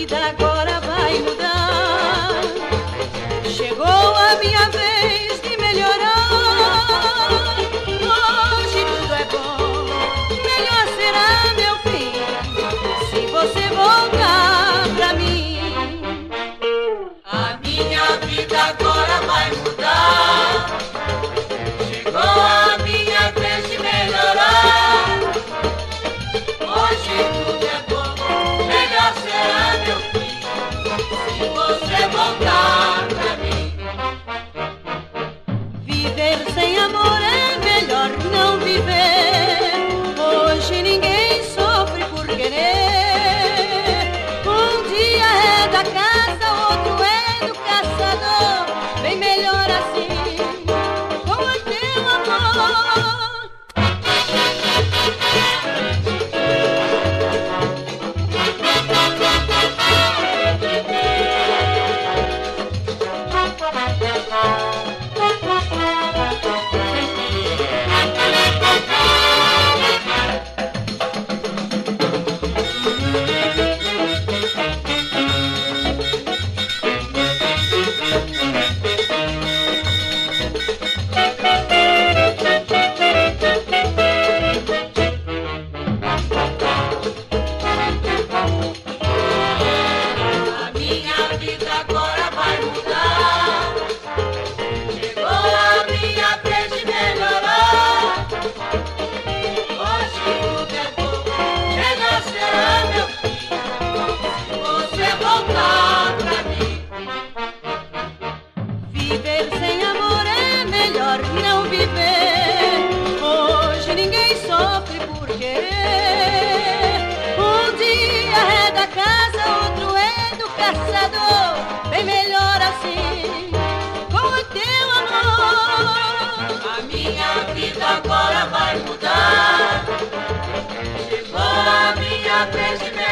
vida agora vai mudar. Chegou a minha vez de melhorar. Hoje tudo é bom, melhor será meu fim se você voltar pra mim. A minha vida agora vai mudar. Chegou a minha vez de melhorar. Hoje tudo é bom, melhor será meu fim se você voltar pra mim. Viver sem amor é melhor não viver. Hoje ninguém sofre por querer. Um dia é da caça, outro é do caçador. Bem melhor assim, com o teu amor. A minha vida agora vai mudar. Chegou a minha vez de melhorar. Hoje tudo é bom, melhor será meu fim se você voltar pra mim. Viver sem amor é melhor não viver. Hoje ninguém sofre por querer. Um dia é da casa, outro é do caçador. Bem melhor assim, com o teu amor. A minha vida agora vai mudar. Chegou a minha vez de melhorar.